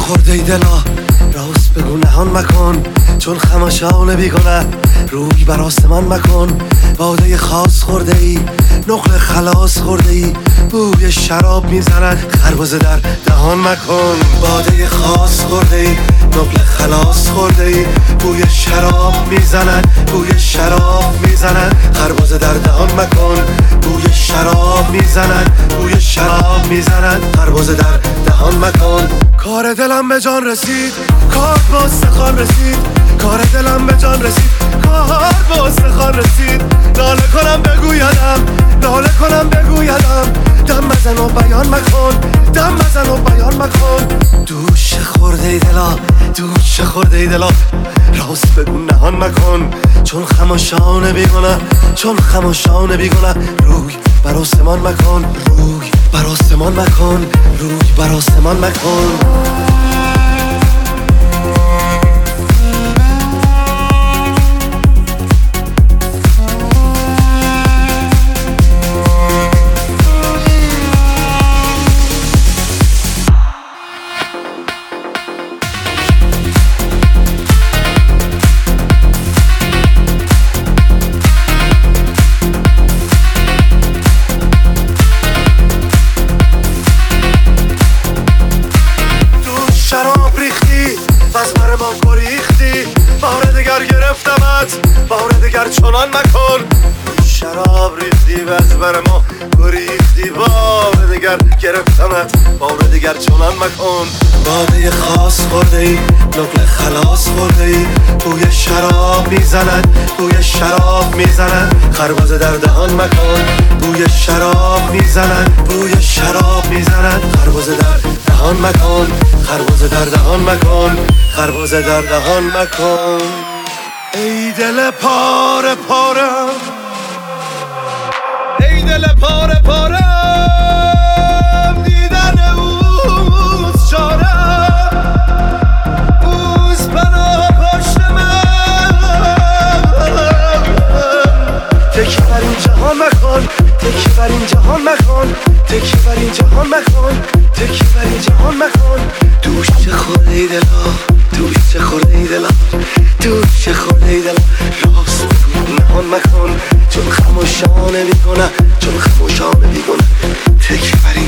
خورده ای دلا، راست بگو نهان مکن، چون خماشان بیگنه روی بر آسمان مکن. باده خاص خورده ای، نقل خلاص خورده ای، بوی شراب میزند خربزه در دهان مکن. باده خاص خورده ای، نقل خلاص خورده ای، بوی شراب میزند، بوی شراب میزند خربزه در دهان مکن. بوی شراب میزند، بوی شراب میزند خربزه در دهان مکن. کار دلم به جان رسید، کار با استخوان رسید، کار دلم به جان رسید، کار با استخوان رسید. ناله کنم بگویدم، ناله کنم بگویدم، دم بزن و بیان مکن، دم بزن و بیان مکن. دوش خورده ای دلا، دوش خورده ای دلا، راست بگو نهان مکن، چون خماشان بیگنه، چون خماشان بیگنه روی بر آسمان مکن، روی بر آسمان مکن، روی بر آسمان مکن. شراب ریختی بس بر ما گریختی، بار دگر گرفتمت، بار دگر چنان مکن. شراب ریختی بس بر ما گریختی، بار دگر گرفتمت، بار دگر چنان مکن. باده خاص خورده ای، نقل خلاص خورده ای، بوی شراب میزند، بوی شراب میزند خربزه در دهان مکن. بوی شراب میزند، بوی شراب میزند خربزه در دهان مکن، خربزه در دهان مکن، خربزه در دهان مکن. ای دل پاره پارم، ای دل پاره پارم، دیدن اوز چارم، اوز پناه پشت من. تکی بر این جهان مکن، تکی بر این جهان مکن، تکی بر این جهان مکن، تکی بر این جهان مکن. دوش خورده ای دلا، دوش خورده ای دلا، دوش خورده ای دلا، راست بگو نهان مکن، چون خماشانه بیگنه، چون خماشانه بیگنه تکی بر این